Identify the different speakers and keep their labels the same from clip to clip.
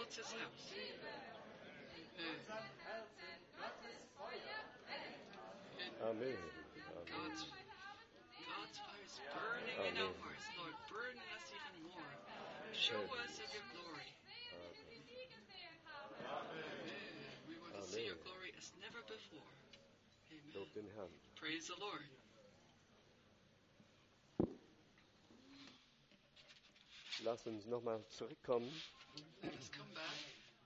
Speaker 1: builds his house.
Speaker 2: Amen.
Speaker 1: God's fire is burning in our hearts. Lord, burn in us even more. Show us of your glory. We want to see your glory as never before.
Speaker 2: Lob den Herrn.
Speaker 1: Praise the Lord.
Speaker 2: Lass uns nochmal zurückkommen
Speaker 1: Let's come back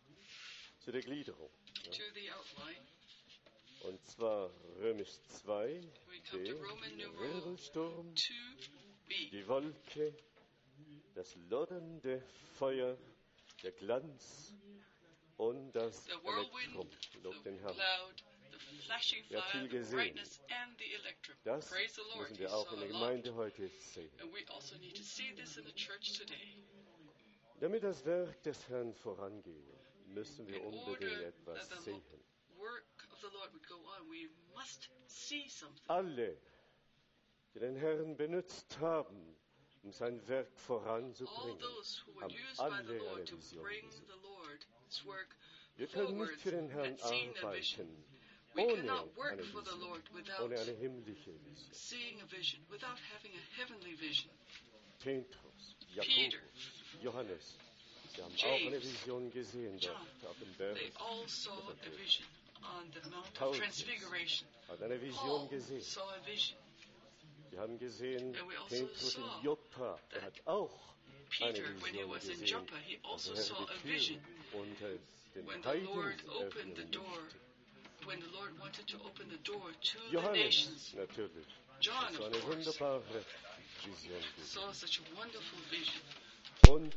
Speaker 2: zu der Gliederung.
Speaker 1: to the outline.
Speaker 2: Und zwar Römisch 2,
Speaker 1: We come to Roman
Speaker 2: der
Speaker 1: numeral
Speaker 2: Wirbelsturm,
Speaker 1: 2b.
Speaker 2: die Wolke, das loddernde Feuer, der Glanz und das
Speaker 1: The whirlwind,
Speaker 2: Elektrum.
Speaker 1: the
Speaker 2: Lob den Herrn.
Speaker 1: cloud, the flashing
Speaker 2: Ja, viel
Speaker 1: fire, the
Speaker 2: gesehen.
Speaker 1: brightness, and the electrum.
Speaker 2: Das
Speaker 1: Praise the Lord.
Speaker 2: müssen
Speaker 1: He
Speaker 2: wir auch
Speaker 1: saw
Speaker 2: in
Speaker 1: a
Speaker 2: der
Speaker 1: lot.
Speaker 2: Gemeinde heute sehen.
Speaker 1: And we also need to see this in the church today.
Speaker 2: Damit das Werk des Herrn vorangehe, müssen wir
Speaker 1: In
Speaker 2: unbedingt
Speaker 1: order
Speaker 2: etwas
Speaker 1: that the
Speaker 2: sehen.
Speaker 1: work of the Lord would go on, we must see something.
Speaker 2: Alle, die den Herrn benutzt haben, um sein Werk
Speaker 1: All
Speaker 2: voranzubringen,
Speaker 1: those who were
Speaker 2: haben
Speaker 1: used by the
Speaker 2: alle
Speaker 1: Lord
Speaker 2: eine
Speaker 1: to
Speaker 2: Vision
Speaker 1: bring
Speaker 2: gesehen.
Speaker 1: the Lord's work
Speaker 2: Wir können
Speaker 1: forward
Speaker 2: nicht für den Herrn
Speaker 1: and seeing a vision.
Speaker 2: arbeiten,
Speaker 1: We
Speaker 2: ohne
Speaker 1: cannot work
Speaker 2: eine
Speaker 1: for the
Speaker 2: Vision,
Speaker 1: Lord without
Speaker 2: ohne eine himmlische Vision.
Speaker 1: seeing a vision, without having a heavenly vision.
Speaker 2: Petrus,
Speaker 1: Peter,
Speaker 2: Jakobus, Johannes, sie haben
Speaker 1: James,
Speaker 2: auch eine Vision gesehen
Speaker 1: John,
Speaker 2: dort auf dem Berg.
Speaker 1: they all saw a vision on the Mount of
Speaker 2: Paulus
Speaker 1: Transfiguration.
Speaker 2: hat eine Vision
Speaker 1: Paul
Speaker 2: gesehen.
Speaker 1: saw a vision.
Speaker 2: Wir haben gesehen,
Speaker 1: And we also
Speaker 2: Petrus
Speaker 1: saw
Speaker 2: in Joppa, er hat auch eine
Speaker 1: Peter, when he
Speaker 2: Vision
Speaker 1: was in
Speaker 2: gesehen,
Speaker 1: Joppa, he
Speaker 2: als
Speaker 1: also
Speaker 2: der
Speaker 1: saw
Speaker 2: Herr
Speaker 1: a
Speaker 2: die Tür
Speaker 1: vision
Speaker 2: unter den
Speaker 1: when the
Speaker 2: Heiden
Speaker 1: Lord opened the
Speaker 2: öffnen
Speaker 1: door,
Speaker 2: möchte.
Speaker 1: when the Lord wanted to open the door to the
Speaker 2: Johannes
Speaker 1: nations.
Speaker 2: natürlich,
Speaker 1: John,
Speaker 2: hat so
Speaker 1: of
Speaker 2: eine
Speaker 1: course,
Speaker 2: wunderbare Vision gesehen.
Speaker 1: saw such a wonderful vision.
Speaker 2: Und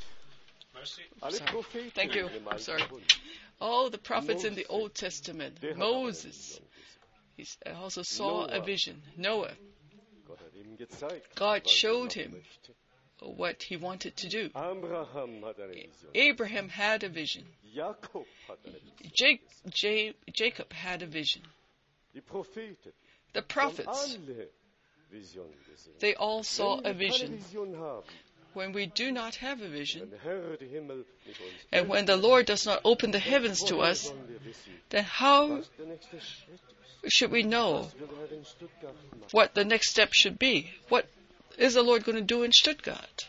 Speaker 2: alle
Speaker 3: Sorry.
Speaker 2: Propheten
Speaker 3: Thank you.
Speaker 2: im
Speaker 3: I'm sorry.
Speaker 2: Alten Bund,
Speaker 3: All the prophets in the
Speaker 2: Moses,
Speaker 3: Old Testament,
Speaker 2: der hat auch eine
Speaker 3: Moses,
Speaker 2: Vision
Speaker 3: he
Speaker 2: gesehen.
Speaker 3: also saw a
Speaker 2: Noah.
Speaker 3: vision. Noah,
Speaker 2: Gott hat ihm gezeigt,
Speaker 3: God
Speaker 2: was er
Speaker 3: showed
Speaker 2: machen
Speaker 3: him
Speaker 2: möchte.
Speaker 3: what he wanted to do.
Speaker 2: Abraham hat eine Vision.
Speaker 3: Abraham had a vision.
Speaker 2: Jakob hat eine Vision.
Speaker 3: Jacob had a vision.
Speaker 2: Die Propheten
Speaker 3: The
Speaker 2: haben
Speaker 3: prophets,
Speaker 2: alle Visionen gesehen.
Speaker 3: they all saw
Speaker 2: Wenn
Speaker 3: a
Speaker 2: wir keine
Speaker 3: vision.
Speaker 2: Vision haben,
Speaker 3: When we do not have a
Speaker 2: wenn
Speaker 3: vision,
Speaker 2: der Herr die Himmel nicht uns
Speaker 3: and when the Lord does not open the heavens to
Speaker 2: woher
Speaker 3: us,
Speaker 2: sollen wir wissen,
Speaker 3: then how
Speaker 2: was der nächste Schritt ist?
Speaker 3: should we know
Speaker 2: Was will der Herr in Stuttgart machen?
Speaker 3: what the next step should be? What is the Lord going to do in Stuttgart?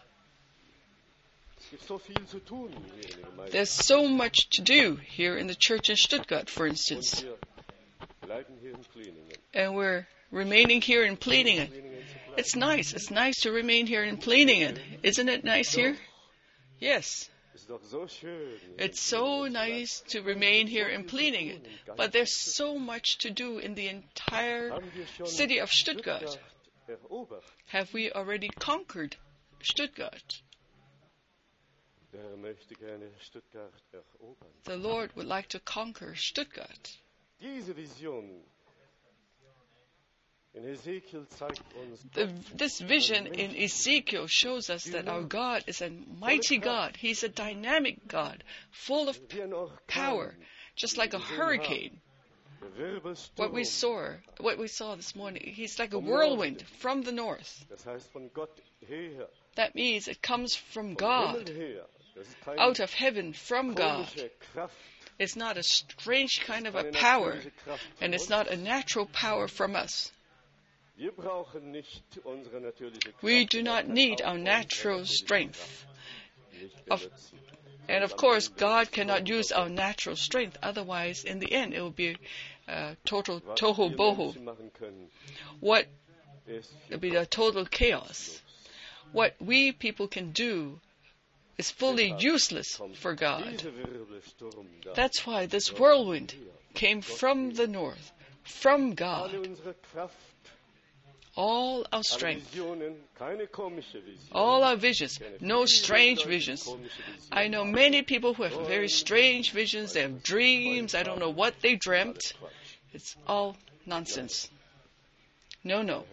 Speaker 2: Es gibt so viel zu tun hier in der Gemeinde.
Speaker 3: There's so much to do here in the church in Stuttgart, for instance.
Speaker 2: Und wir bleiben hier in Plieningen.
Speaker 3: And we're remaining here in Plieningen.
Speaker 2: Plieningen zu bleiben.
Speaker 3: It's nice. It's nice to remain here in Plieningen. Isn't it nice here? Yes.
Speaker 2: Es ist doch so schön. hier
Speaker 3: It's
Speaker 2: in
Speaker 3: so
Speaker 2: Plieningen zu
Speaker 3: nice to remain here in Plieningen. But there's so much to do in the entire
Speaker 2: bleiben. Haben wir schon
Speaker 3: city of Stuttgart.
Speaker 2: erobert?
Speaker 3: Have we already conquered Stuttgart?
Speaker 2: Der Herr möchte gerne Stuttgart erobern.
Speaker 3: The Lord would like to conquer Stuttgart.
Speaker 2: Diese Vision in Ezekiel zeigt uns,
Speaker 3: This vision in Ezekiel shows us that our God is a mighty God. He's a dynamic God, full of
Speaker 2: wie ein Orkan,
Speaker 3: power, just like a hurricane.
Speaker 2: der
Speaker 3: What
Speaker 2: Wirbelsturm,
Speaker 3: we saw this morning, he's like a whirlwind from the north.
Speaker 2: das heißt von Gott her,
Speaker 3: That means it comes from
Speaker 2: vom
Speaker 3: God,
Speaker 2: Himmel her. Das ist keine
Speaker 3: out of heaven, from God.
Speaker 2: komische Kraft,
Speaker 3: It's not a strange kind of a
Speaker 2: keine
Speaker 3: power,
Speaker 2: natürliche Kraft von
Speaker 3: and it's
Speaker 2: uns.
Speaker 3: not a natural power from us.
Speaker 2: Wir brauchen nicht unsere natürliche Kraft.
Speaker 3: We do not need our natural strength. And of course, God cannot use our natural strength. Otherwise, in the end, it will be total tohu bohu. What it will be a total chaos. What we people can do is fully useless for God. That's why this whirlwind came from the north, from God. All our strength, all our visions, no strange visions. I know many people who have very strange visions. They have dreams. I don't know what they dreamt. It's all nonsense. No.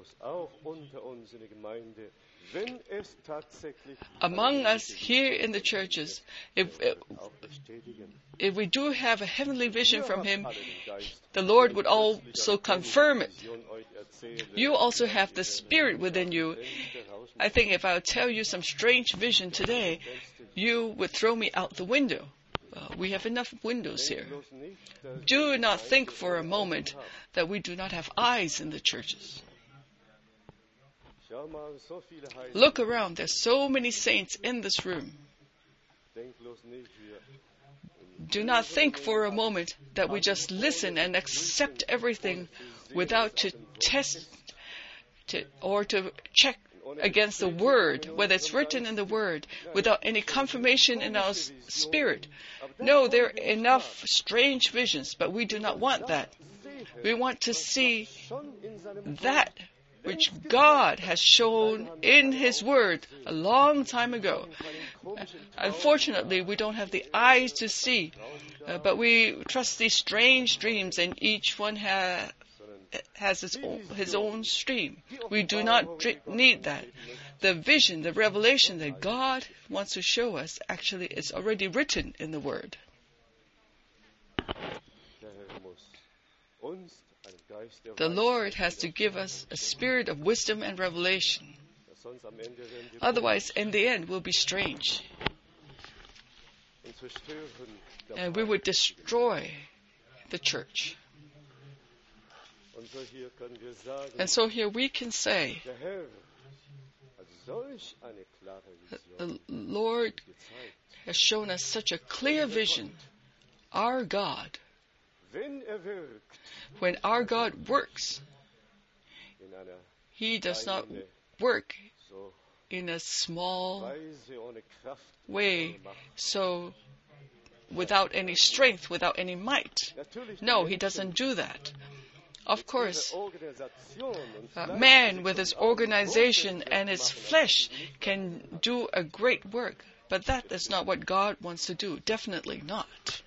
Speaker 3: Among us here in the churches, if we do have a heavenly vision from Him, the Lord would also confirm it. You also have the Spirit within you. I think if I would tell you some strange vision today, you would throw me out the window. We have enough windows here. Do not think for a moment that we do not have eyes in the churches. Look around. There's so many saints in this room. Do not think for a moment that we just listen and accept everything without to test or to check against the Word, whether it's written in the Word, without any confirmation in our spirit. No, there are enough strange visions, but we do not want that. We want to see that which God has shown in His Word a long time ago. Unfortunately, we don't have the eyes to see, but we trust these strange dreams, and each one has his own stream. We do not need that. The vision, the revelation that God wants to show us, actually is already written in the Word. The Lord has to give us a spirit of wisdom and revelation. Otherwise, in the end, we'll be strange. And we would destroy the church. And so here we can say, the Lord has shown us such a clear vision. Our God, when our God works, He does not work in a small way, so without any strength, without any might. No, He doesn't do that. Of course, man with his organization and his flesh can do a great work, but that is not what God wants to do. Definitely not.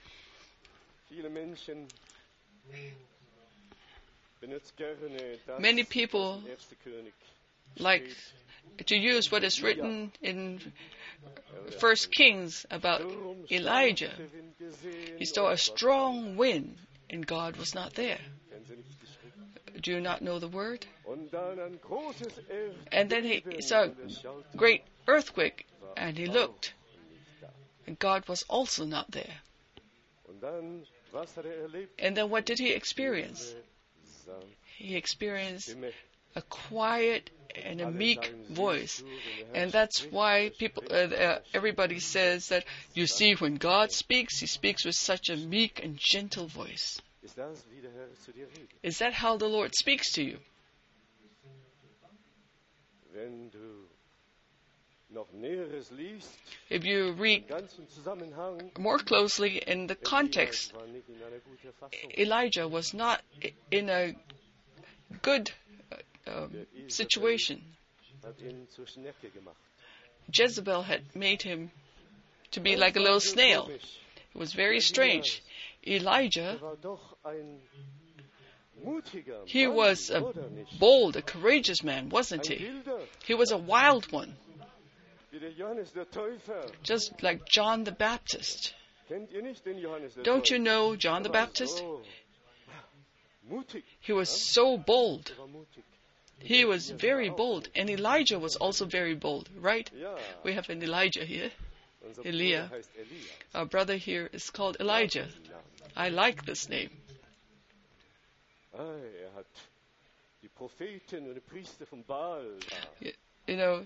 Speaker 3: Many people like to use what is written in 1 Kings about Elijah. He saw a strong wind, and God was not there. Do you not know the word? And then he saw a great earthquake, and he looked, and God was also not there. And then what did he experience? He experienced a quiet and a meek voice. And that's why everybody says that, you see, when God speaks, He speaks with such a meek and gentle voice. Is that how the Lord speaks to you? If you read more closely in the context, Elijah was not in a good situation. Jezebel had made him to be like a little snail. It was very strange. Elijah, he was a bold, a courageous man, wasn't he? He was a wild one, just like John the Baptist. Don't you know John the Baptist? He was so bold. He was very bold. And Elijah was also very bold, right? We have an Elijah here. Elia. Our brother here is called Elijah. I like this name. You know,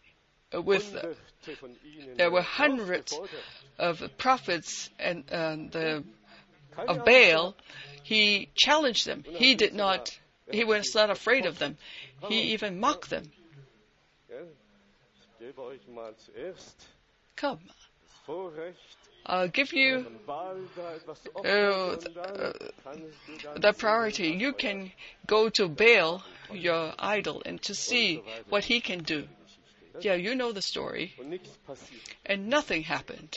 Speaker 3: there were hundreds of prophets and of Baal. He challenged them. He was not afraid of them. He even mocked them. Come, I'll give you the priority. You can go to Baal, your idol, and to see what he can do. Yeah, you know the story. And nothing happened.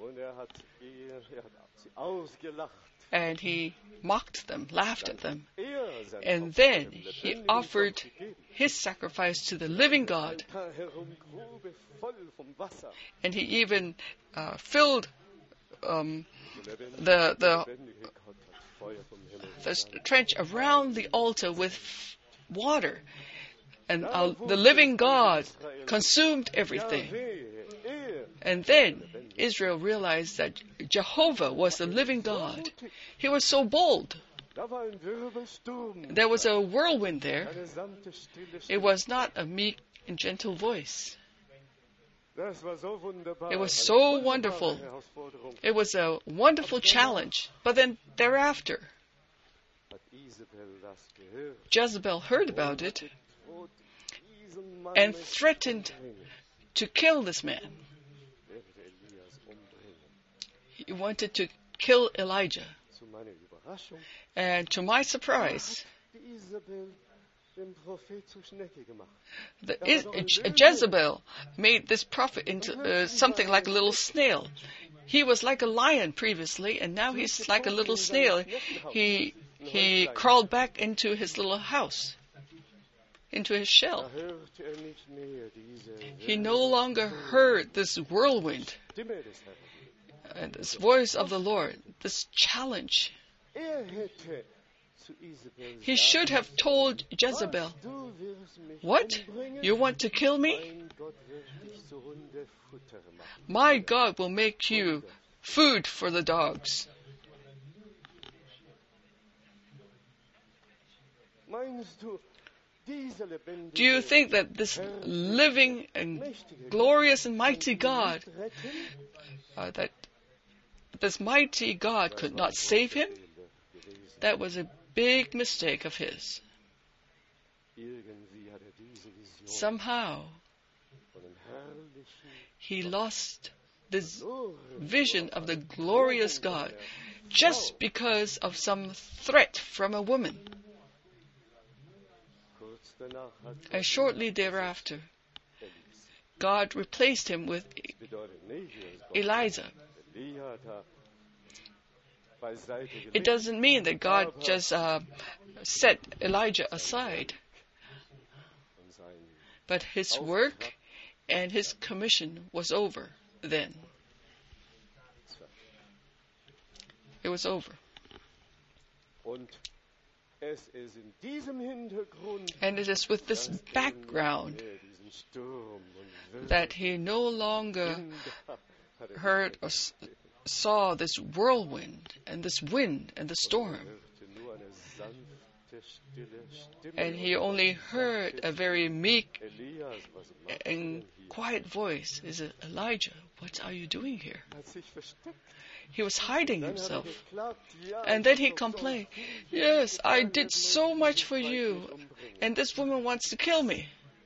Speaker 3: And he mocked them, laughed at them. And then he offered his sacrifice to the living God. And he even filled the trench around the altar with water. And the living God consumed everything. And then Israel realized that Jehovah was the living God, he was so bold. There was a whirlwind there. It was not a meek and gentle voice. It was so wonderful. It was a wonderful challenge. But then thereafter, Jezebel heard about it and threatened to kill this man. He wanted to kill Elijah. And to my surprise, Jezebel made this prophet into something like a little snail. He was like a lion previously, and now he's like a little snail. He crawled back into his little house, into his shell. He no longer heard this whirlwind and this voice of the Lord, this challenge. He should have told Jezebel, "What? You want to kill me? My God will make you food for the dogs." Do you think that this living and glorious and mighty God, that this mighty God could not save him? That was a big mistake of his. Somehow, he lost this vision of the glorious God just because of some threat from a woman. And shortly thereafter, God replaced him with Elijah. It doesn't mean that God just set Elijah aside, but his work and his commission was over then. It was over. And it is with this background that he no longer heard or saw this whirlwind and this wind and the storm. And he only heard a very meek and quiet voice. Is it Elijah? What are you doing here? He was hiding himself. And then he complained, "Yes, I did so much for you, and this woman wants to kill me."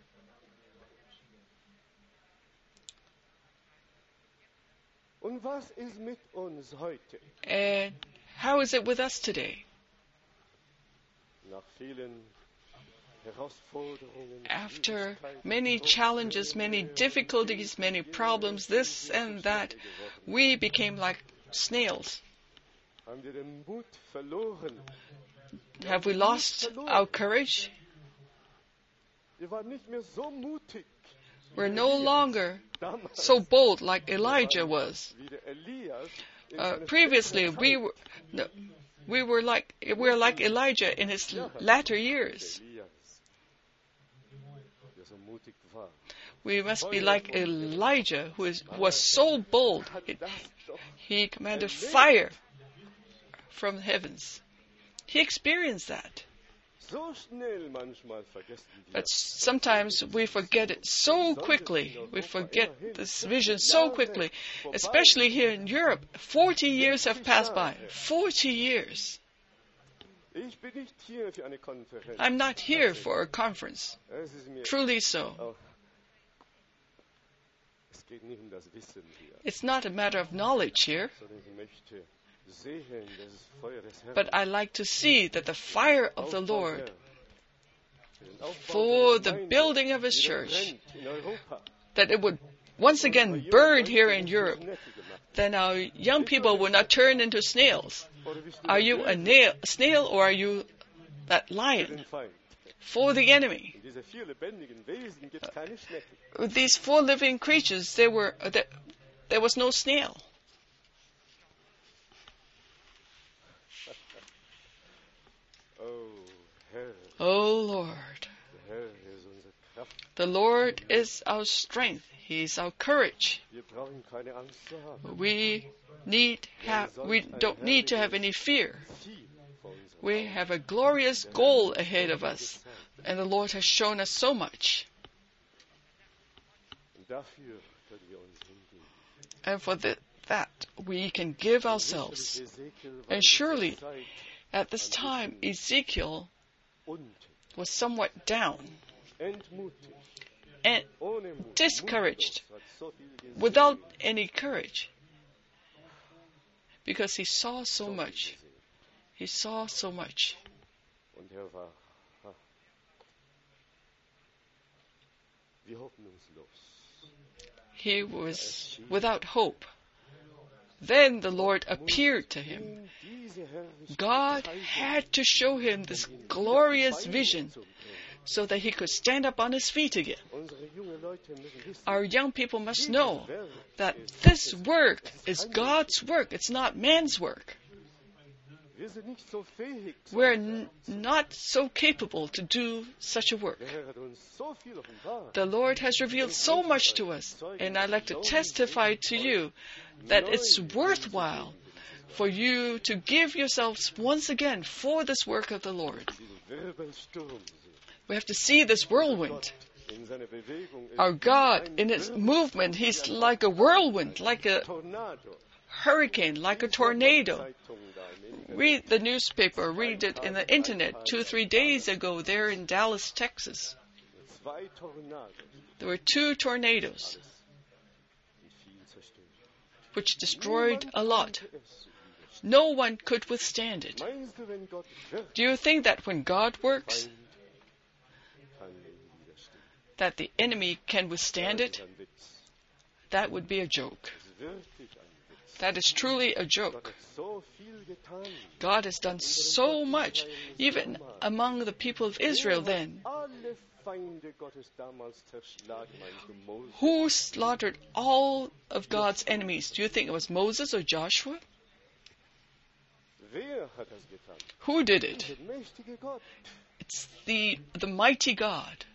Speaker 3: And how is it with us today? After many challenges, many difficulties, many problems, this and that, we became like snails. Have we lost our courage? We're no longer so bold like Elijah was. Previously, we're like Elijah in his latter years. We must be like Elijah, who was so bold. He commanded fire from the heavens. He experienced that. But sometimes we forget it so quickly. We forget this vision so quickly. Especially here in Europe. 40 years have passed by. 40 years. I'm not here for a conference. Truly so. It's not a matter of knowledge here. But I like to see that the fire of the Lord for the building of His church, that it would once again burn here in Europe, then our young people will not turn into snails. Are you a snail or are you that lion? For the enemy. With these 4 living creatures, there was no snail. Oh Lord, the Lord is our strength. He's our courage.
Speaker 2: Wir brauchen keine Angst zu haben.
Speaker 3: We don't need to have any fear.
Speaker 2: Ziel vor unserem
Speaker 3: We have a glorious goal ahead of us, and the Lord has shown us so much.
Speaker 2: Und dafür können wir uns hingeben.
Speaker 3: And for that, we can give ourselves.
Speaker 2: Ezekiel war
Speaker 3: And surely,
Speaker 2: in dieser Zeit
Speaker 3: at this time, Ezekiel
Speaker 2: unten,
Speaker 3: was somewhat down
Speaker 2: entmutigt,
Speaker 3: and
Speaker 2: ohne Mut,
Speaker 3: discouraged,
Speaker 2: mutlos, hat so viel gesehen,
Speaker 3: without any courage, because he saw so
Speaker 2: so viel
Speaker 3: much.
Speaker 2: gesehen.
Speaker 3: He saw so much.
Speaker 2: Und war wie hoffnungslos.
Speaker 3: He was without hope. Then the Lord appeared to him.
Speaker 2: Ihm diese Herrlichkeit
Speaker 3: God
Speaker 2: zeigen,
Speaker 3: had to show him this glorious vision
Speaker 2: zu bringen.
Speaker 3: so that he could stand up on his feet again.
Speaker 2: Unsere junge Leute müssen wissen,
Speaker 3: Our young people must know
Speaker 2: dieses Werk
Speaker 3: that
Speaker 2: ist
Speaker 3: this
Speaker 2: Gottes.
Speaker 3: work is God's work. It's not man's work.
Speaker 2: Wir sind nicht so fähig.
Speaker 3: We're not so capable to do such a work.
Speaker 2: Der Herr hat uns so viel offenbart.
Speaker 3: The Lord has revealed so much to us, and I'd like to testify to you that it's worthwhile for you to give yourselves once again for this work of the Lord.
Speaker 2: Diesen Wirbelsturm sehen.
Speaker 3: We have to see this whirlwind.
Speaker 2: In seiner Bewegung ist
Speaker 3: Our God,
Speaker 2: ein
Speaker 3: in His
Speaker 2: Wirbel-
Speaker 3: movement, He's like a whirlwind, like a
Speaker 2: Tornado.
Speaker 3: hurricane, like a tornado.
Speaker 2: Zeitung da im Internet.
Speaker 3: Read the newspaper, read it in the internet. 2-3 days ago, there in Dallas, Texas,
Speaker 2: Zwei Tornados
Speaker 3: there were 2 tornadoes
Speaker 2: und viel zerstört.
Speaker 3: which destroyed a lot.
Speaker 2: Niemand konnte es widerstehen.
Speaker 3: No one could withstand it.
Speaker 2: Meinst du, wenn Gott wirkt,
Speaker 3: Do you think that when God works,
Speaker 2: Feind kann ihm widerstehen?
Speaker 3: that the enemy can withstand
Speaker 2: Das
Speaker 3: it?
Speaker 2: ist ein Witz.
Speaker 3: That would be a joke.
Speaker 2: Das ist wirklich ein Witz.
Speaker 3: That is truly a
Speaker 2: Gott
Speaker 3: joke.
Speaker 2: hat so viel getan.
Speaker 3: God has done so much, even among the people of Israel then.
Speaker 2: Alle Feinde Gottes damals zerschlagen, meinst du, Mose?
Speaker 3: Who slaughtered all of God's enemies? Do you think it was Moses or Joshua?
Speaker 2: Wer hat das getan?
Speaker 3: Who did it?
Speaker 2: Der mächtige Gott.
Speaker 3: It's the mighty God.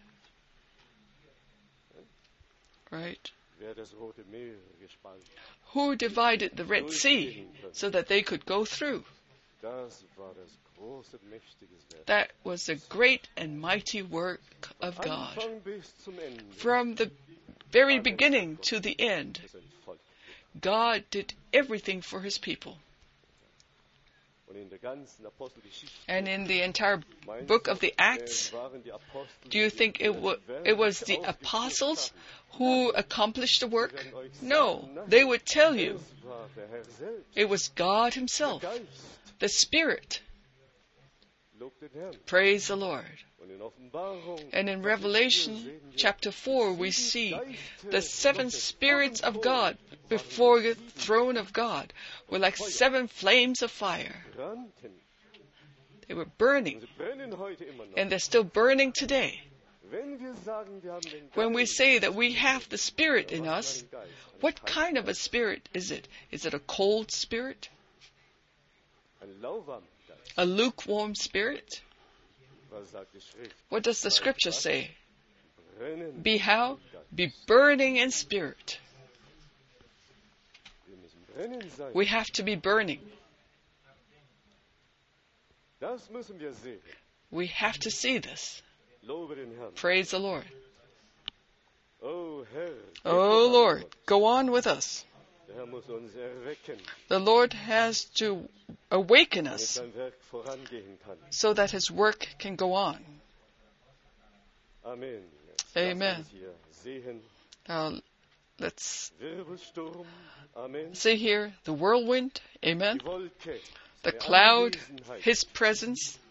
Speaker 3: Right?
Speaker 2: Wer hat das Rote Meer gespalten?
Speaker 3: Who divided the Red Sea so that they could go through?
Speaker 2: Das war das große, mächtige Werk.
Speaker 3: That was the great and mighty work of God.
Speaker 2: Anfang bis zum Ende.
Speaker 3: From the very beginning to the end,
Speaker 2: Das Volk.
Speaker 3: God did everything for His people.
Speaker 2: Und in der ganzen Apostelgeschichte,
Speaker 3: And in the entire
Speaker 2: meinst
Speaker 3: book
Speaker 2: du,
Speaker 3: of the Acts,
Speaker 2: waren die Apostel,
Speaker 3: do you think it was the apostles who accomplished the work? No, they would tell you
Speaker 2: Es war der Herr selbst,
Speaker 3: it was God
Speaker 2: der
Speaker 3: Himself,
Speaker 2: Geist.
Speaker 3: the Spirit.
Speaker 2: Lob den Herrn.
Speaker 3: Praise the Lord.
Speaker 2: Und in Offenbarung,
Speaker 3: And in
Speaker 2: Kapitel 4
Speaker 3: Revelation
Speaker 2: sehen wir,
Speaker 3: chapter 4, we see the 7 spirits of God before the throne of God were like 7 flames of fire.
Speaker 2: brannten.
Speaker 3: They were burning,
Speaker 2: Und sie brennen heute immer noch.
Speaker 3: and they're still burning today.
Speaker 2: Wenn wir sagen, wir haben den
Speaker 3: When we
Speaker 2: Geist,
Speaker 3: say that we have the Spirit in
Speaker 2: was
Speaker 3: us,
Speaker 2: für ein Geist? Ein
Speaker 3: what
Speaker 2: kalter
Speaker 3: kind of a
Speaker 2: Geist,
Speaker 3: spirit is it? Is it a cold spirit?
Speaker 2: ein lauwarmer Geist.
Speaker 3: A lukewarm spirit?
Speaker 2: Was sagt die Schrift?
Speaker 3: What does the scripture say?
Speaker 2: Brennen.
Speaker 3: Be how?
Speaker 2: im Geist.
Speaker 3: Be burning in spirit.
Speaker 2: Wir müssen brennen sein.
Speaker 3: We have to be burning.
Speaker 2: Das müssen wir sehen.
Speaker 3: We have to see this.
Speaker 2: Lobe den Herrn.
Speaker 3: Praise the Lord.
Speaker 2: Oh Herr.
Speaker 3: Oh Lord, go on with us.
Speaker 2: Der Herr muss uns erwecken,
Speaker 3: The Lord has to awaken
Speaker 2: damit
Speaker 3: us
Speaker 2: sein Werk vorangehen kann.
Speaker 3: so that His work can go on.
Speaker 2: Amen. Jetzt
Speaker 3: Amen.
Speaker 2: lass uns hier sehen.
Speaker 3: Now, let's
Speaker 2: Wirbelsturm. Amen.
Speaker 3: see here the whirlwind. Amen.
Speaker 2: Die Wolke.
Speaker 3: The
Speaker 2: der
Speaker 3: cloud,
Speaker 2: Anwesenheit.
Speaker 3: His presence.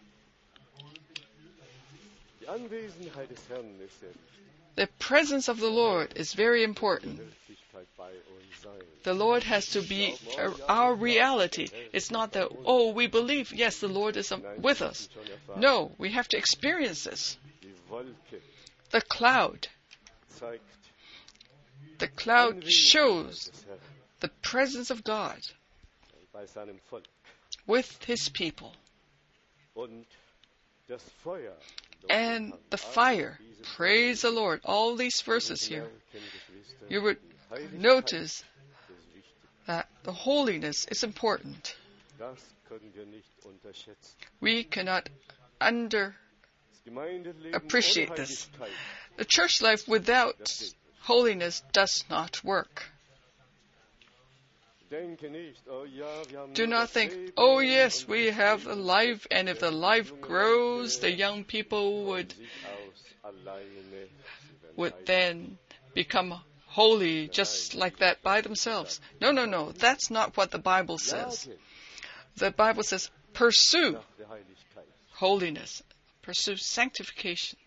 Speaker 2: Die Anwesenheit des Herrn ist ja
Speaker 3: The presence of the Lord is very
Speaker 2: die
Speaker 3: important.
Speaker 2: Wirklichkeit bei uns sein.
Speaker 3: The Lord has to be our reality. It's not that, oh, we believe, yes, the Lord is
Speaker 2: Nein,
Speaker 3: with
Speaker 2: wir
Speaker 3: us.
Speaker 2: müssen schon erfahren.
Speaker 3: No, we have to experience this.
Speaker 2: Die Wolke
Speaker 3: The cloud.
Speaker 2: zeigt
Speaker 3: The cloud
Speaker 2: Anwesenheit
Speaker 3: shows
Speaker 2: des Herrn
Speaker 3: the presence of God
Speaker 2: bei seinem Volk.
Speaker 3: with His people.
Speaker 2: Und das Feuer
Speaker 3: and the fire. Praise the Lord. All these verses here, you would notice that the holiness is important. We cannot appreciate this. The church life without holiness does not work. Do not think, oh yes, we have a life, and if the life grows, the young people would then become holy just like that by themselves. No. That's not what the Bible says. The Bible says, pursue holiness. Pursue sanctification.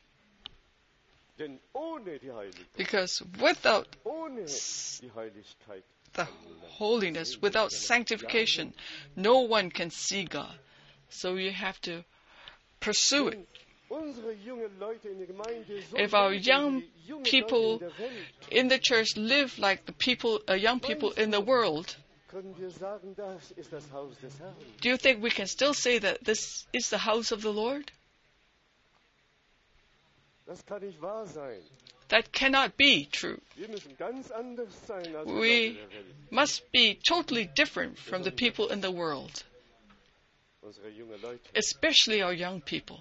Speaker 3: Because without the holiness, without sanctification, no one can see God. So you have to pursue it. If our young people in the church live like the young people in the world, do you think we can still say that this is the house of the Lord? That cannot be true. We must be totally different from the people in the world, especially our young people.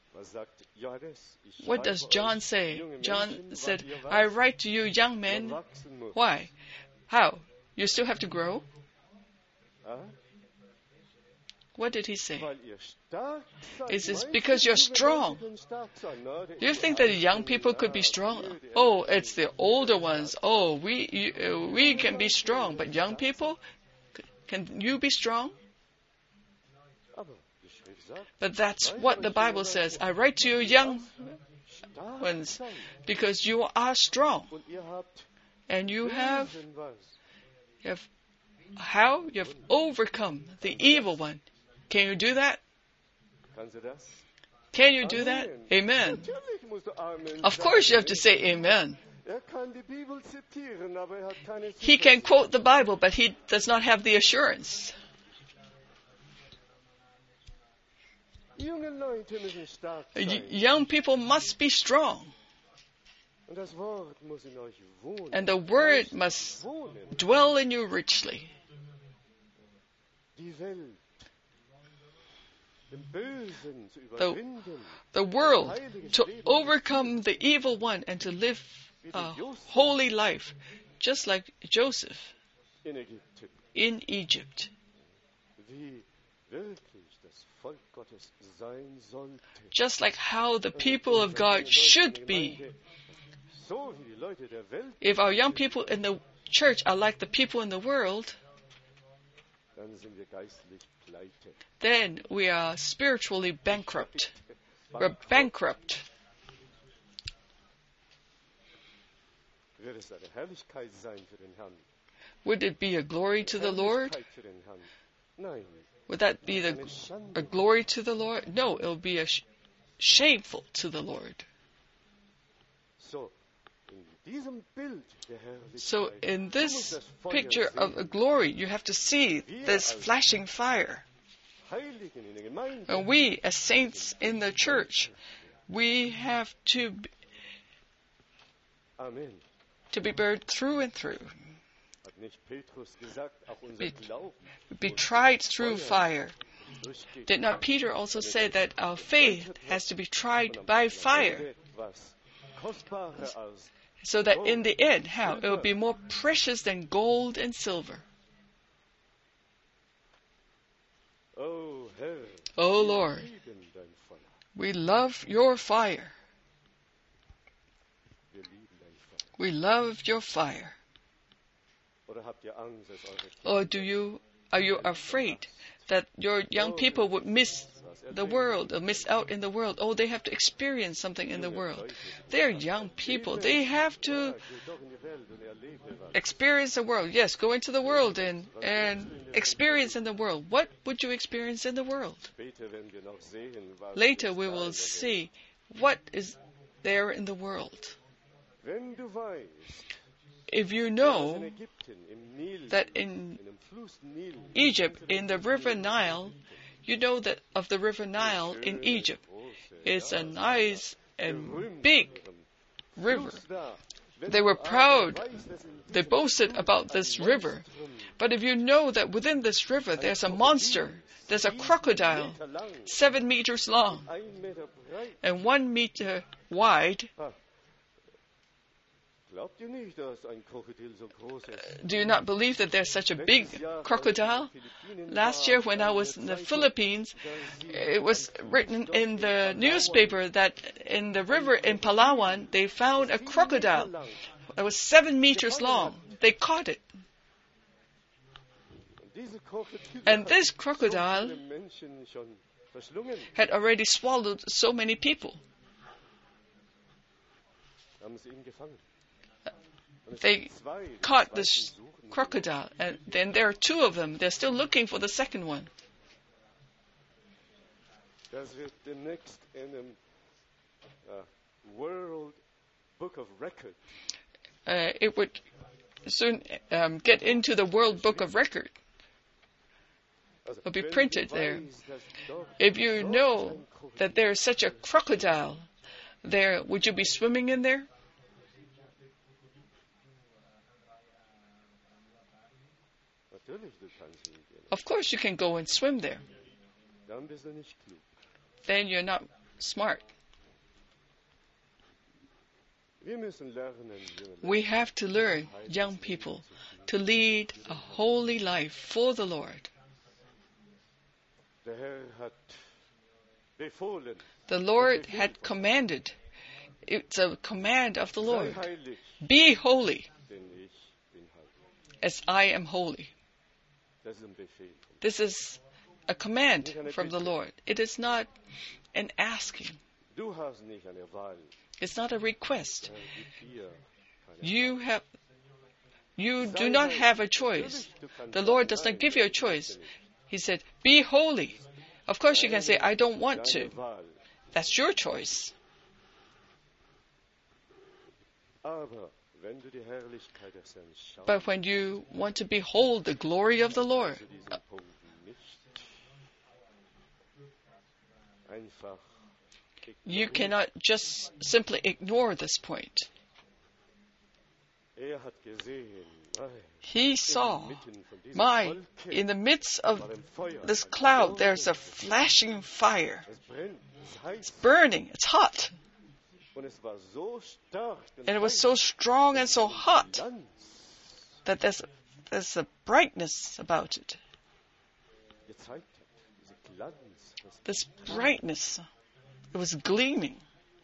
Speaker 3: What does John say? John said, I write to you young men. Why? How? You still have to grow? What did he say? Is this because you're strong? Do you think that the young people could be strong? Oh, it's the older ones. Oh, we can be strong, but young people, can you be strong? But that's what the Bible says. I write to you young ones because you are strong. And you have how? You have overcome the evil one. Can you do that? Can you do that? Amen. Of course you have to say amen. He can quote the Bible, but he does not have the assurance. Young people must be strong. And the word must dwell in you richly. The world, to overcome the evil one and to live a holy life, just like Joseph in Egypt. Just like how the people of God should be. If our young people in the church are like the people in the world, then we are spiritually bankrupt. We're bankrupt. Would it be a glory to the Lord? Would that be a glory to the Lord? No, it will be a shameful to the Lord. So in this picture of a glory, you have to see this flashing fire. And we, as saints in the church, we have to be burned through and through. Be tried through fire. Did not Peter also say that our faith has to be tried by fire? So that in the end, how? It will be more precious than gold and silver. Oh Lord, we love your fire. We love your fire. Or are you afraid that your young people would miss the world, or miss out in the world? Oh, they have to experience something in the world. They're young people. They have to experience the world. Yes, go into the world and experience in the world. What would you experience in the world? Later we will see what is there in the world. If you know that in Egypt, in the river Nile, you know that of the river Nile in Egypt, It's a nice and big river. They were proud. They boasted about this river. But if you know that within this river there's a monster, there's a crocodile, 7 meters long and 1 meter wide, do you not believe that there's such a big crocodile? Last year when I was in the Philippines, it was written in the newspaper that in the river in Palawan, they found a crocodile. It was 7 meters long. They caught it. And this crocodile had already swallowed so many people. They caught this crocodile, and then there are 2 of them. They're still looking for the second one. It would soon get into the World Book of Record. It will be printed there. If you know that there is such a crocodile there, would you be swimming in there? Of course you can go and swim there. Then you're not smart. We have to learn, young people, to lead a holy life for the Lord. The Lord had commanded. It's a command of the Lord. Be holy, as I am holy. This is a command from the Lord. It is not an asking. It's not a request. You do not have a choice. The Lord does not give you a choice. He said, be holy. Of course you can say, I don't want to. That's your choice. But when you want to behold the glory of the Lord, you cannot just simply ignore this point. He saw, in the midst of this cloud, there's a flashing fire. It's burning, it's hot. And it was so strong and so hot that there's a brightness about it. This brightness, it was gleaming.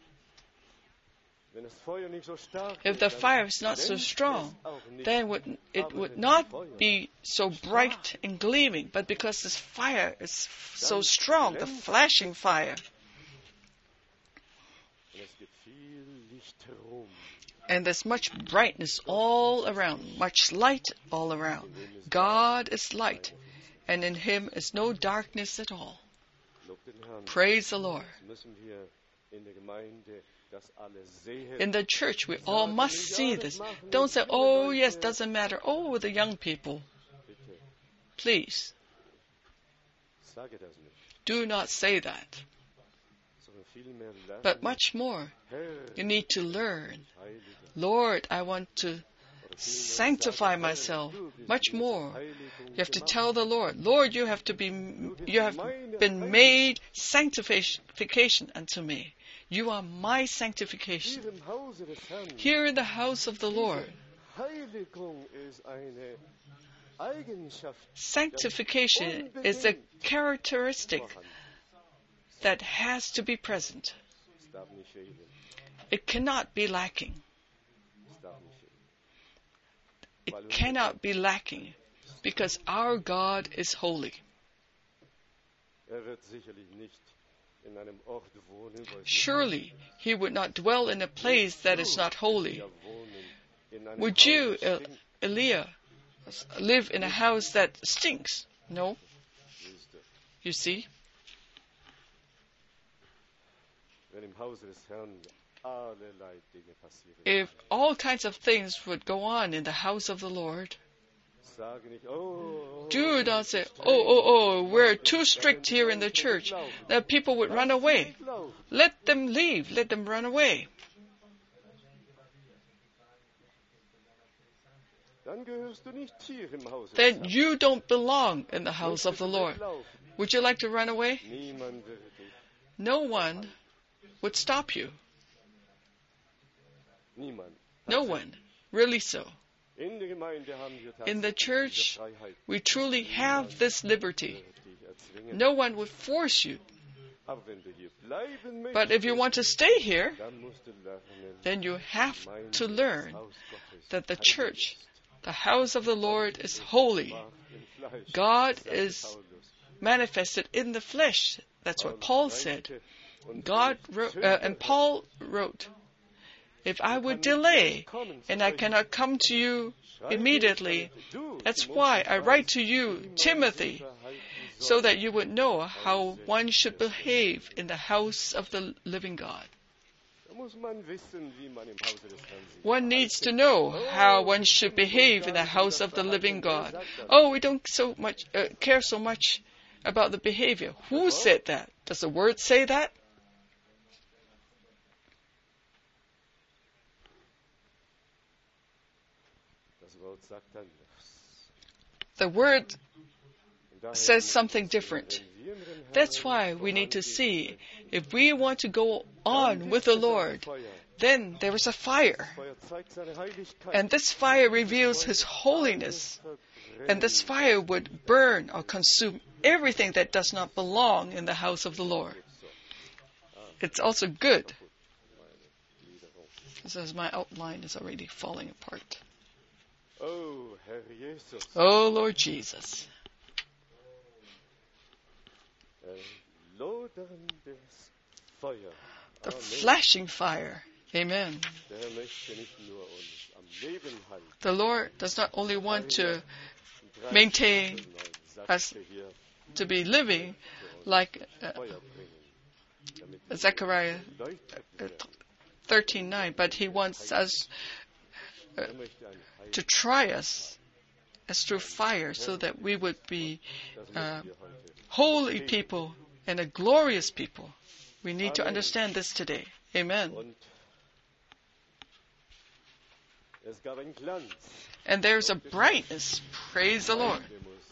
Speaker 3: If the fire is not so strong, then it would not be so bright and gleaming. But because this fire is so strong, the flashing fire, and there's much brightness all around, much light all around. God is light, and in Him is no darkness at all. Praise the Lord. In the church, we all must see this. Don't say, oh, yes, doesn't matter. Oh, the young people. Please. Do not say that. But much more, you need to learn. Lord, I want to sanctify myself much more. You have to tell the Lord, Lord, you have been made sanctification unto me. You are my sanctification. Here in the house of the Lord, sanctification is a characteristic that has to be present. It cannot be lacking. It cannot be lacking because our God is holy. Surely He would not dwell in a place that is not holy. Would you, Eliah, live in a house that stinks? No. You see? If all kinds of things would go on in the house of the Lord,
Speaker 2: Sage nicht, oh,
Speaker 3: Do not say, oh, we're too strict here in the church, that people would run away. Let them leave. Let them run away.
Speaker 2: Dann gehörst du nicht hier im Hause.
Speaker 3: Then you don't belong in the house of the Lord. Would you like to run away?
Speaker 2: Niemand würde dich.
Speaker 3: No one would stop you.
Speaker 2: Niemand.
Speaker 3: No one. Really so.
Speaker 2: In der Gemeinde haben wir
Speaker 3: In the
Speaker 2: tatsächlich
Speaker 3: church,
Speaker 2: diese Freiheit.
Speaker 3: we truly have this liberty.
Speaker 2: Dich erzwingen.
Speaker 3: No one would force you.
Speaker 2: Aber wenn du hier bleiben möchtest,
Speaker 3: But if you want to stay here,
Speaker 2: dann musst du lernen,
Speaker 3: then you have to
Speaker 2: Gemeinde,
Speaker 3: learn
Speaker 2: das Haus Gottes,
Speaker 3: that the
Speaker 2: heilig
Speaker 3: church,
Speaker 2: ist.
Speaker 3: the house of the Lord, is holy.
Speaker 2: Macht im Fleisch,
Speaker 3: God
Speaker 2: sagt
Speaker 3: is
Speaker 2: Paulus.
Speaker 3: manifested in the flesh. That's what Paul said. God wrote, and Paul wrote, if I would delay and I cannot come to you immediately, that's why I write to you, Timothy, so that you would know how one should behave in the house of the living God.
Speaker 2: Da muss man wissen, wie man im Hause des Herrn sich
Speaker 3: One needs to know how one should behave in the house of the living God. Oh, we don't care so much about the behavior. Who said that? Does the word say that?
Speaker 2: Das Wort sagt anders.
Speaker 3: The word
Speaker 2: Und daher
Speaker 3: says something different.
Speaker 2: wenn wir mit dem Herrn
Speaker 3: That's why we need to see, if we want to go on with the Lord, then there is a fire.
Speaker 2: Feuer zeigt seine Heiligkeit.
Speaker 3: And this fire reveals His holiness. And this fire would burn or consume everything that does not belong in the house of the Lord. It's also good. It says my outline is already falling apart.
Speaker 2: Oh, Herr Jesus.
Speaker 3: Oh, Lord Jesus.
Speaker 2: Loderndes Feuer.
Speaker 3: The
Speaker 2: Amen.
Speaker 3: flashing fire. Amen.
Speaker 2: Der Herr möchte nicht nur uns am Leben halten.
Speaker 3: The Lord does not only want to maintain us to be living like Zechariah 13:9, but He wants us to try us as through fire, so that we would be holy people and a glorious people. We need to understand this today. Amen.
Speaker 2: Es gab einen Glanz.
Speaker 3: And there's a brightness. Praise the Lord.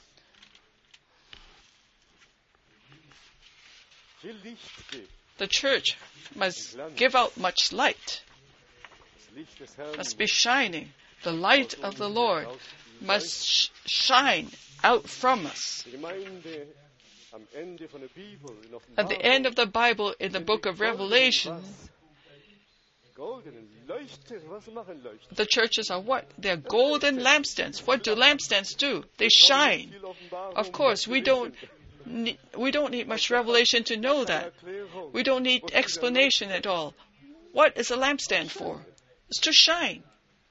Speaker 2: Viel Licht gibt.
Speaker 3: The church must give out much light,
Speaker 2: Das Licht des Herrn
Speaker 3: must be shining. The light of the Lord must shine out from us.
Speaker 2: Die Gemeinde am Ende von der Bibel in
Speaker 3: At the end of the Bible, in the book of Revelation,
Speaker 2: goldenen Leuchter, was machen Leuchter?
Speaker 3: the churches are what? They're golden lampstands. What do lampstands do? They shine. Of course, we don't need much revelation to know that. We don't need explanation at all. What is a lampstand for? It's to shine.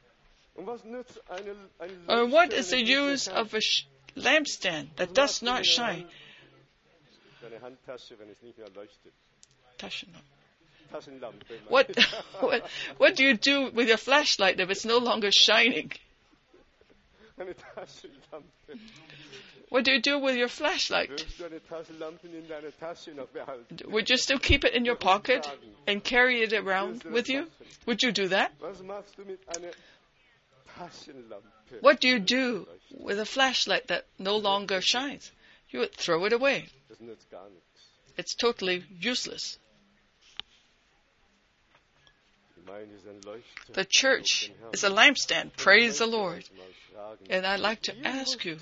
Speaker 3: And what is the use of a lampstand that does not shine?
Speaker 2: Deine Handtasche, wenn es nicht mehr leuchtet. Taschenlampe.
Speaker 3: What do you do with your flashlight if it's no longer shining?
Speaker 2: Eine Taschenlampe.
Speaker 3: What do you do with your flashlight?
Speaker 2: Wirst du eine Taschenlampe in deiner Tasche noch behalten?
Speaker 3: Would you still keep it in your pocket and carry it around with you? Would you do that?
Speaker 2: Was machst du mit einer Taschenlampe?
Speaker 3: What do you do with a flashlight that no longer shines? You would throw it away.
Speaker 2: Das nützt gar nichts.
Speaker 3: It's totally useless.
Speaker 2: Die Gemeinde ist ein Leuchter.
Speaker 3: The church is a lampstand. Praise the Lord. And I'd like to ask you,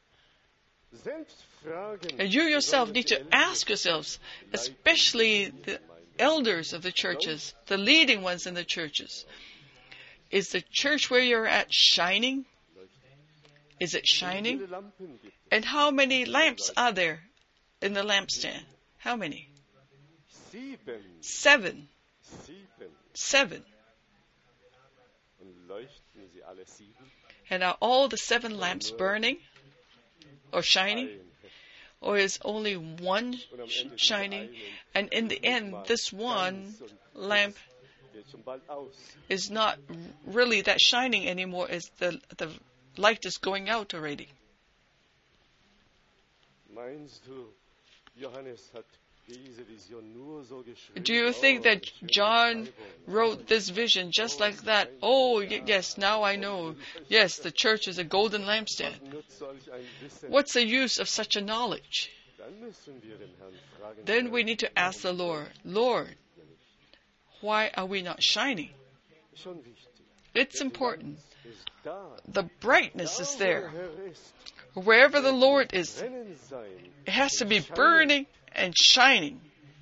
Speaker 3: and you yourself need to ask yourselves, especially the elders of the churches, the leading ones in the churches, is the church where you're at shining? Is it shining? And how many lamps are there in the lampstand? How many? 7. 7. And are all the 7 lamps burning or shining? Or is only one shining? And in the end, this one lamp is not really that shining anymore. Is the light is going out already. Do you think that John wrote this vision just like that? Oh, yes, now I know. Yes, the church is a golden lampstand. What's the use of such a knowledge? Then we need to ask the Lord, Lord, why are we not shining? It's important. The brightness is there. Wherever the Lord is, it has to be burning and shining.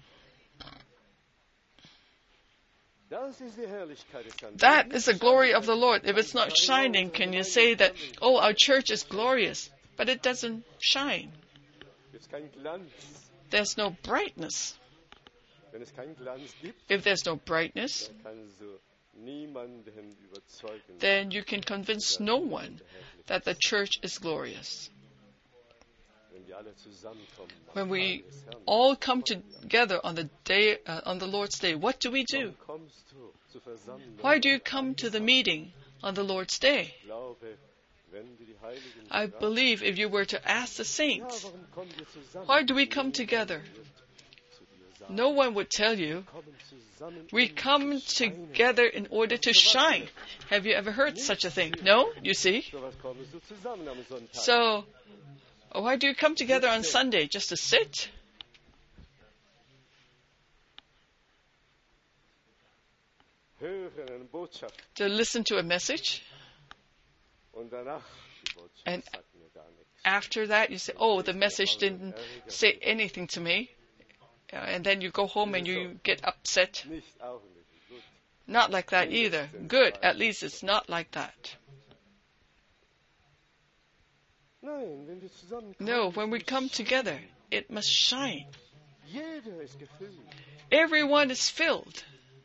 Speaker 3: That is the glory of the Lord. If it's not shining, can you say that, oh, our church is glorious, but it doesn't shine? There's no brightness. If there's no brightness, then you can convince no one that the church is glorious. When we all come together on the Lord's Day, what do we do? Why do you come to the meeting on the Lord's Day? I believe if you were to ask the saints, why do we come together? No one would tell you. We come together in order to shine. Have you ever heard such a thing? No? You see? So, why do you come together on Sunday? Just to sit? To listen to a message? And after that you say, oh, the message didn't say anything to me. And then you go home and you get upset. Not like that either. Good, at least it's not like that. No, when we come together, it must shine. Everyone is filled.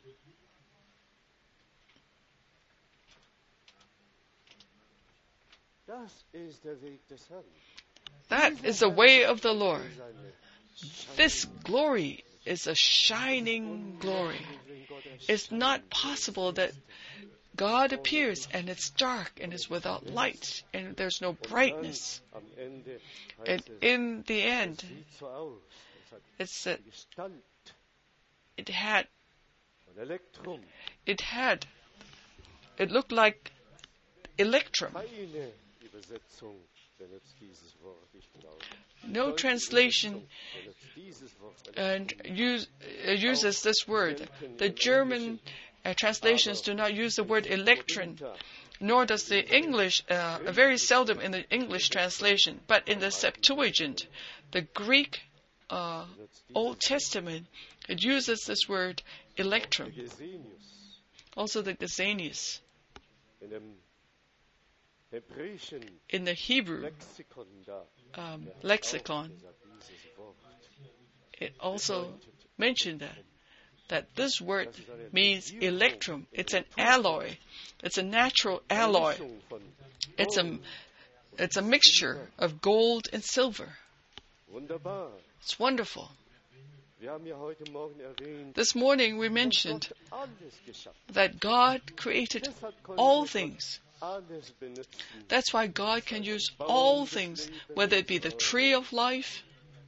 Speaker 3: That is the way of the Lord. This glory is a shining glory. It's not possible that God appears and it's dark and it's without light and there's no brightness. And in the end, it's that it looked like electrum. No translation uses this word. The German translations do not use the word electron, nor does the English, very seldom in the English translation. But in the Septuagint, the Greek Old Testament, it uses this word electrum. Also the Gesenius. In the Hebrew lexicon, it also mentioned that this word means electrum. It's an alloy. It's a natural alloy. It's a mixture of gold and silver. It's wonderful. This morning we mentioned that God created all things. That's why God can use all things, whether it be the tree of life,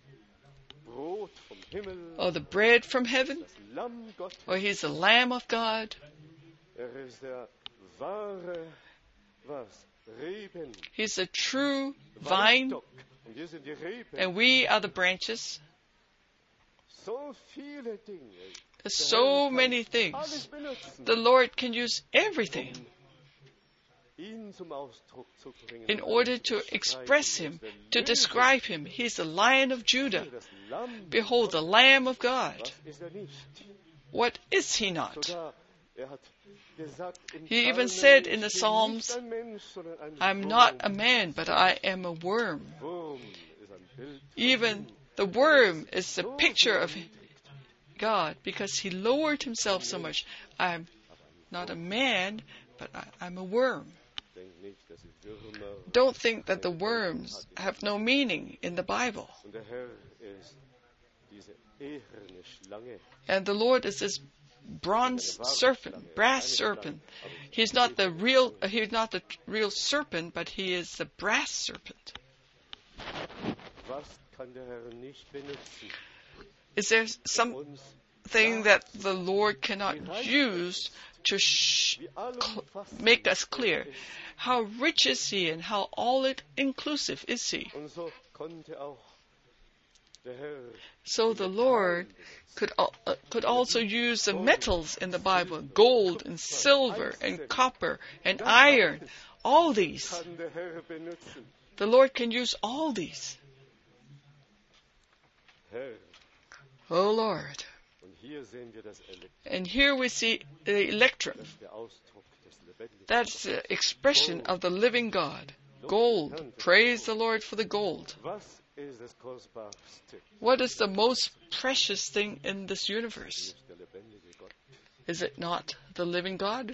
Speaker 3: or the bread from heaven, or He's the Lamb of God. He's the true vine, and we are the branches. There's so many things. The Lord can use everything in order to express Him, to describe Him. He's the Lion of Judah. Behold, the Lamb of God. What is He not? He even said in the Psalms, I'm not a man, but I am a worm. Even the worm is a picture of God, because He lowered Himself so much. I'm not a man, but I'm a worm. Don't think that the worms have no meaning in the Bible. And the Lord is this bronze serpent, brass serpent. He's not the real serpent, but he is the brass serpent. Is there something that the Lord cannot use to make us clear? How rich is He and how all-inclusive is He? So the Lord could also use the metals in the Bible, gold and silver and copper and iron, all these. The Lord can use all these. Oh Lord. And here we see the electrum. That's the expression of the living God. Gold. Praise the Lord for the gold. What is the most precious thing in this universe? Is it not the living God?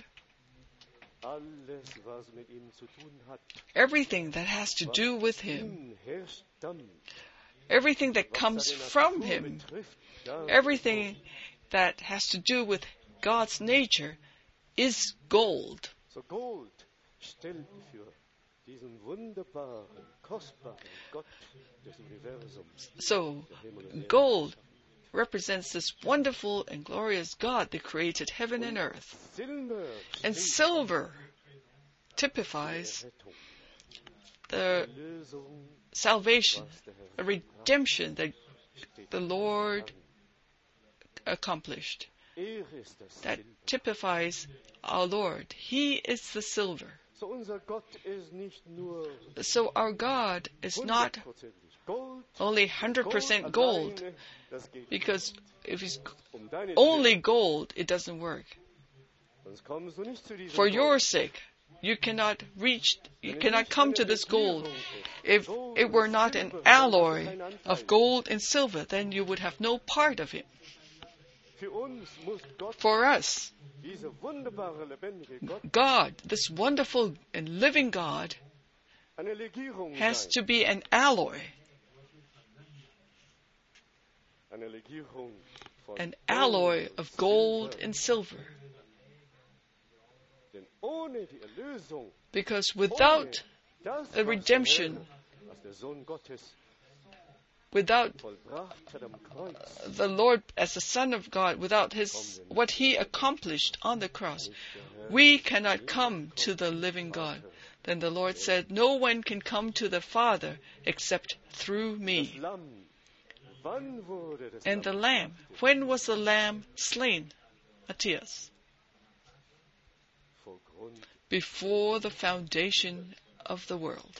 Speaker 3: Everything that has to do with Him, everything that comes from Him, everything that has to do with God's nature is gold. So, gold represents this wonderful and glorious God that created heaven and earth. And silver typifies the salvation, the redemption that the Lord accomplished. That typifies our Lord. He is the silver. So our God is not only 100% gold, because if it's only gold, it doesn't work. For your sake, you cannot come to this gold. If it were not an alloy of gold and silver, then you would have no part of it. For us, God, this wonderful and living God, has to be an alloy. An alloy of gold and silver. Because without a redemption, without the Lord as the Son of God, without what He accomplished on the cross, we cannot come to the living God. Then the Lord said, no one can come to the Father except through me. And the Lamb, when was the Lamb slain, Matthias? Before the foundation of the world.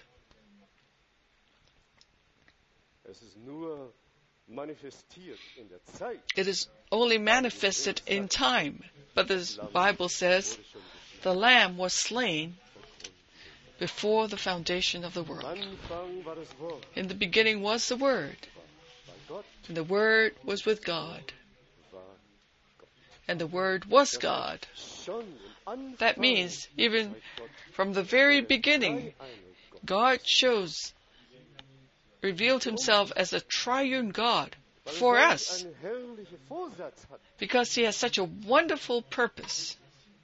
Speaker 3: It is only manifested in time, but the Bible says the Lamb was slain before the foundation of the world. In the beginning was the Word, and the Word was with God, and the Word was God. That means even from the very beginning, God revealed Himself as a triune God for us, because He has such a wonderful purpose.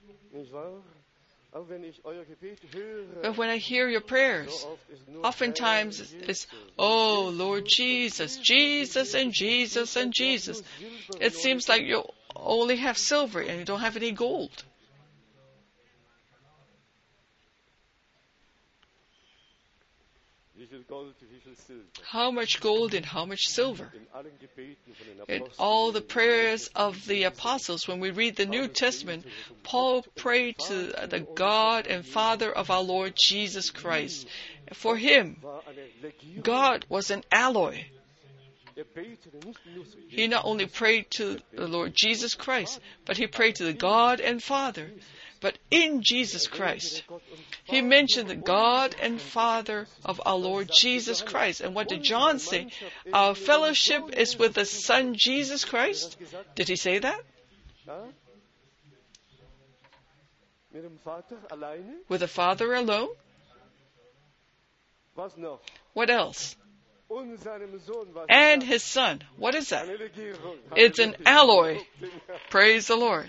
Speaker 3: But when I hear your prayers, oftentimes it's, oh Lord Jesus, Jesus and Jesus and Jesus. It seems like you only have silver and you don't have any gold. How much gold and how much silver? In all the prayers of the apostles, when we read the New Testament, Paul prayed to the God and Father of our Lord Jesus Christ. For him, God was an alloy. He not only prayed to the Lord Jesus Christ, but he prayed to the God and Father. But in Jesus Christ, he mentioned the God and Father of our Lord Jesus Christ. And what did John say? Our fellowship is with the Son Jesus Christ. Did he say that? With the Father alone? What else? and His Son. What is that? It's an alloy. Praise the Lord.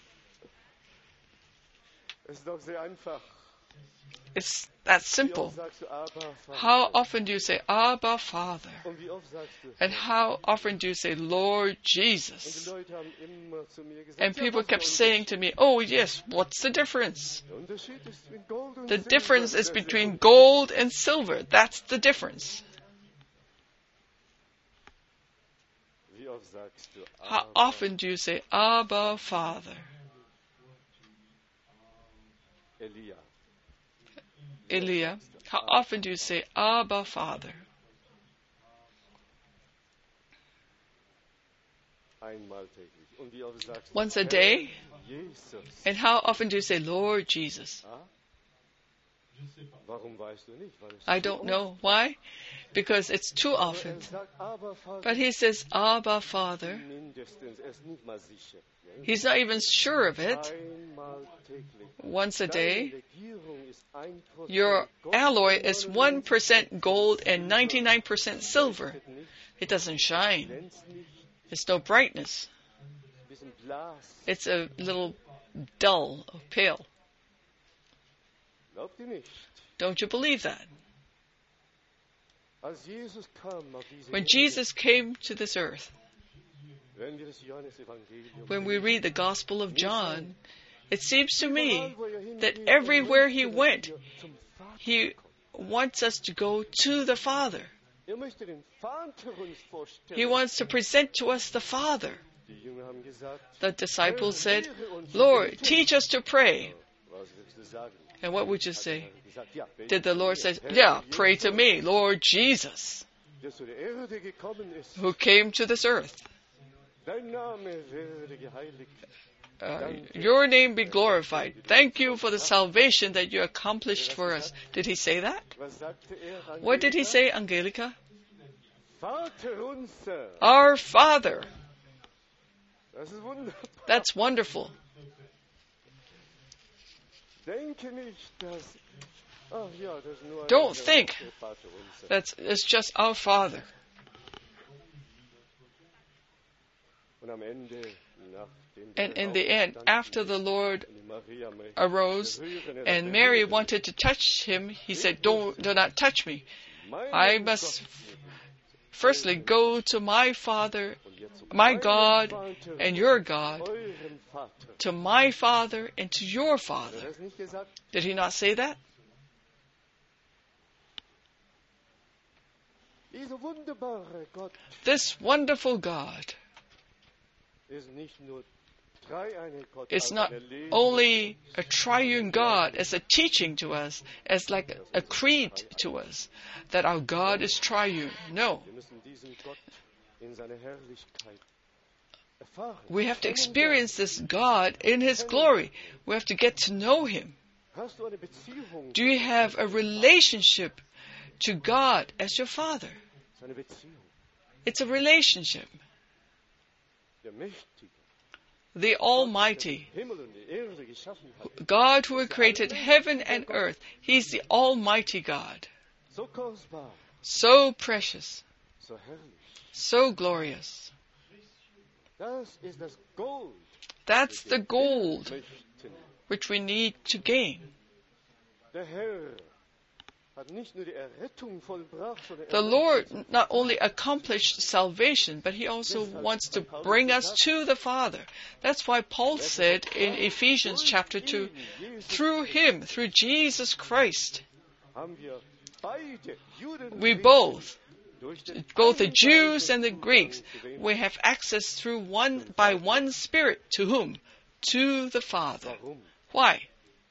Speaker 3: It's that simple. How often do you say, Abba, Father? And how often do you say, Lord Jesus? And people kept saying to me, oh yes, what's the difference? The difference is between gold and silver. That's the difference. How often do you say, Abba, Father? Elia, how often do you say, Abba, Father? Once a day? And how often do you say, Lord Jesus? I don't know. Why? Because it's too often. But he says, Abba, Father. He's not even sure of it. Once a day. Your alloy is 1% gold and 99% silver. It doesn't shine. There's no brightness. It's a little dull, pale. Don't you believe that? When Jesus came to this earth, when we read the Gospel of John, it seems to me that everywhere he went, he wants us to go to the Father. He wants to present to us the Father. The disciples said, Lord, teach us to pray. And what would you say? Did the Lord say, yeah, pray to me, Lord Jesus, who came to this earth. Your name be glorified. Thank you for the salvation that you accomplished for us. Did he say that? What did he say, Angelica? Our Father. That's wonderful. Don't think that it's just our Father. And in the end, after the Lord arose and Mary wanted to touch him, he said, do not touch me. I must firstly go to my Father, my God and your God, to my Father and to your Father. Did he not say that? This wonderful God is not only a triune God as a teaching to us, as like a creed to us, that our God is triune. No. We have to experience this God in His glory. We have to get to know Him. Do you have a relationship to God as your Father? It's a relationship. The Almighty, God who created heaven and earth, He's the Almighty God. So precious, so glorious. That's the gold which we need to gain. The Lord not only accomplished salvation, but He also wants to bring us to the Father. That's why Paul said in Ephesians chapter 2, through Him, through Jesus Christ, we both the Jews and the Greeks, we have access by one Spirit to whom? To the Father. Why?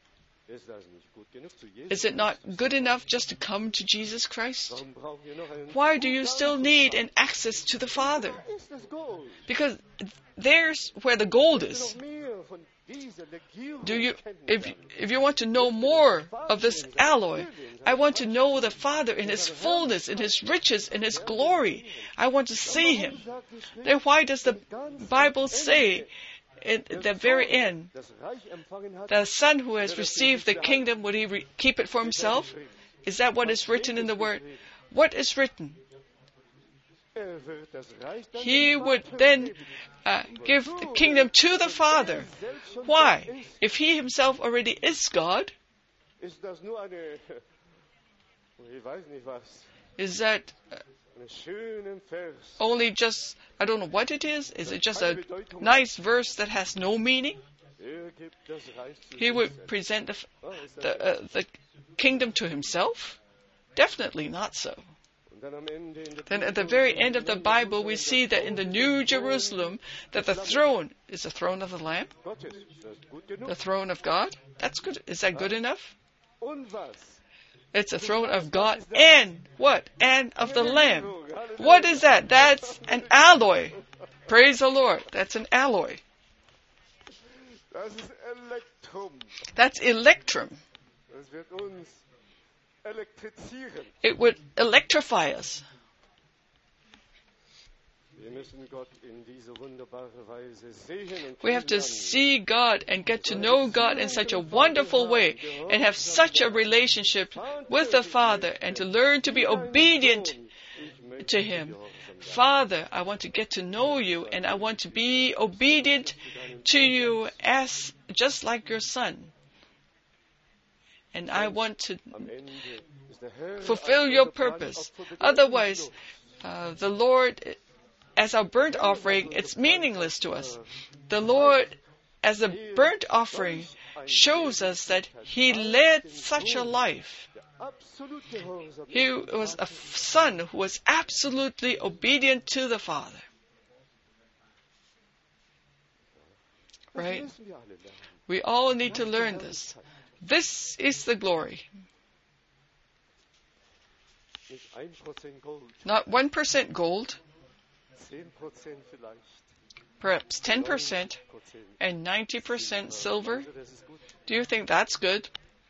Speaker 3: Is it not good enough just to come to Jesus Christ? Why do you still need an access to the Father? Because there's where the gold is. If you want to know more of this alloy, I want to know the Father in His fullness, in His riches, in His glory. I want to see Him. Then why does the Bible say at the very end, the son who has received the kingdom, would he keep it for himself? Is that what is written in the Word? What is written? He would then give the kingdom to the Father. Why? If He Himself already is God, is that only just, I don't know what it is. Is it just a nice verse that has no meaning? He would present the kingdom to Himself? Definitely not so. Then at the very end of the Bible, we see that in the New Jerusalem, that the throne is the throne of the Lamb, the throne of God. That's good. Is that good enough? It's a throne of God and what? And of the Lamb. What is that? That's an alloy. Praise the Lord. That's an alloy. That's electrum. It would electrify us. We have to see God and get to know God in such a wonderful way and have such a relationship with the Father and to learn to be obedient to Him. Father, I want to get to know You and I want to be obedient to You as just like Your Son. And I want to fulfill Your purpose. Otherwise, the Lord, as our burnt offering, it's meaningless to us. The Lord, as a burnt offering, shows us that He led such a life. He was a son who was absolutely obedient to the Father. Right? We all need to learn this. This is the glory. Not 1% gold, perhaps 10% and 90% silver. Do you think that's good?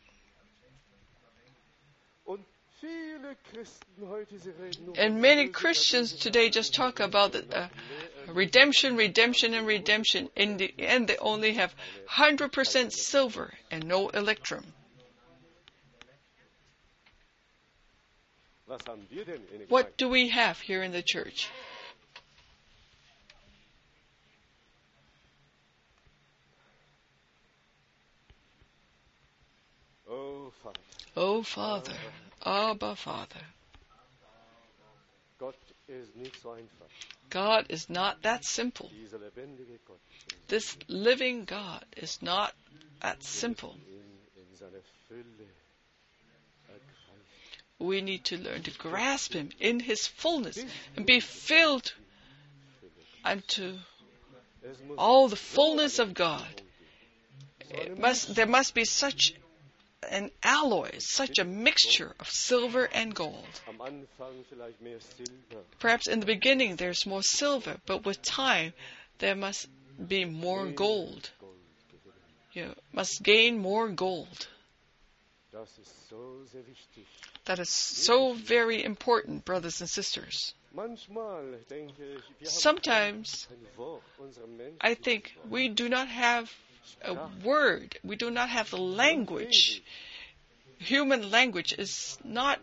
Speaker 3: And many Christians today just talk about redemption, redemption, and redemption. In the end, they only have 100% silver and no electrum. What do we have here in the church? Oh, Father, Abba, Father. God is not that simple. This living God is not that simple. We need to learn to grasp Him in His fullness and be filled unto all the fullness of God. There must be such an alloy, such a mixture of silver and gold. Perhaps in the beginning there's more silver, but with time there must be more gold. You must gain more gold. That is so very important, brothers and sisters. Sometimes I think we do not have a word. We do not have the language. Human language is not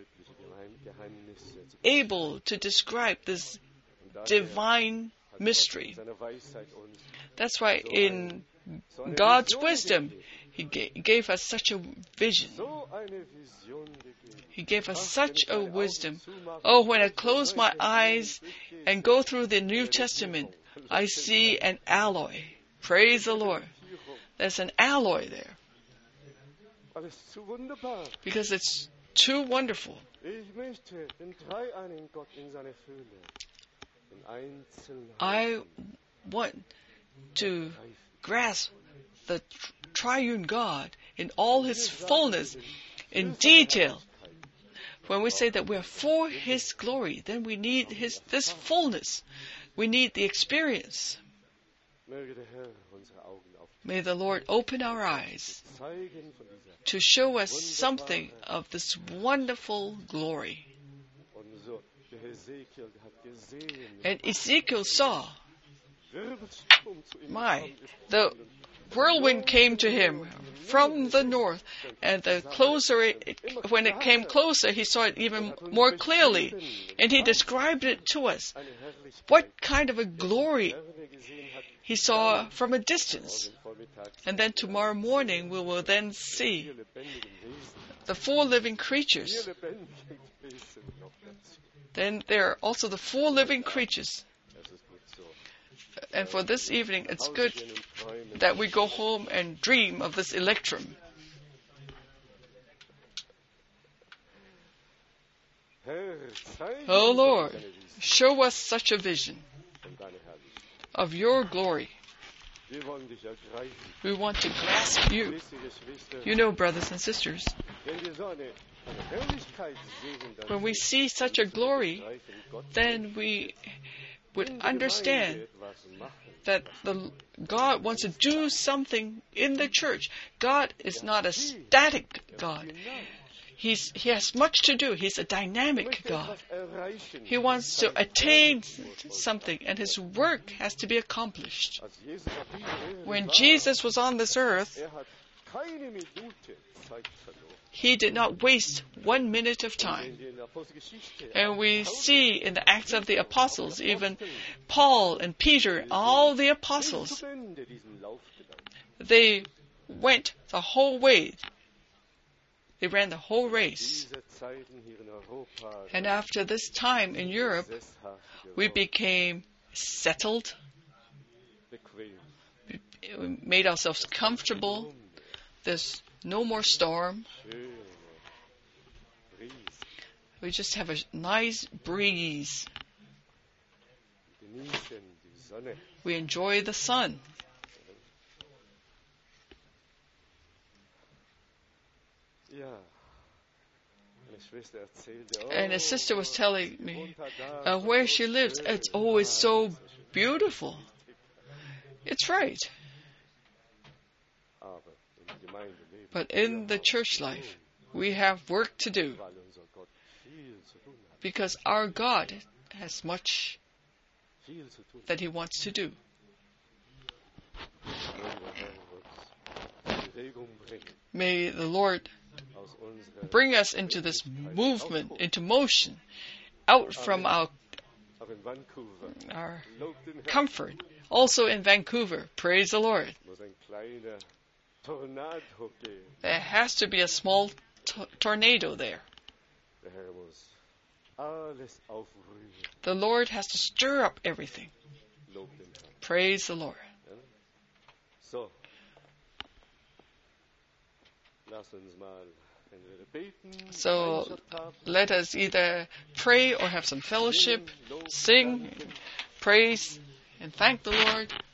Speaker 3: able to describe this divine mystery. That's why in God's wisdom, He gave us such a vision. He gave us such a wisdom. Oh, when I close my eyes and go through the New Testament, I see an alloy. Praise the Lord. There's an alloy there. Because it's too wonderful. I want to grasp the triune God in all His fullness, in detail. When we say that we are for His glory, then we need this fullness. We need the experience. May the Lord open our eyes to show us something of this wonderful glory. And Ezekiel saw, the whirlwind came to him from the north, and when it came closer, he saw it even more clearly, and he described it to us. What kind of a glory he saw from a distance. And then tomorrow morning we will then see the 4 living creatures. Then there are also the 4 living creatures. And for this evening, it's good that we go home and dream of this electrum. Oh Lord, show us such a vision of your glory. We want to grasp you. You know, brothers and sisters, when we see such a glory, then we would understand that God wants to do something in the church. God is not a static God. He has much to do. He's a dynamic God. He wants to attain something, and His work has to be accomplished. When Jesus was on this earth, He did not waste 1 minute of time. And we see in the Acts of the Apostles, even Paul and Peter, all the apostles, they went the whole way. They ran the whole race. And after this time in Europe, we became settled. We made ourselves comfortable. There's no more storm. We just have a nice breeze. We enjoy the sun. And a sister was telling me where she lives, it's always so beautiful. It's right. But in the church life, we have work to do. Because our God has much that He wants to do. May the Lord bring us into this movement, into motion, out from our comfort. Also in Vancouver, praise the Lord. There has to be a small tornado there. The Lord has to stir up everything. Praise the Lord. So let us either pray or have some fellowship, sing, praise, and thank the Lord.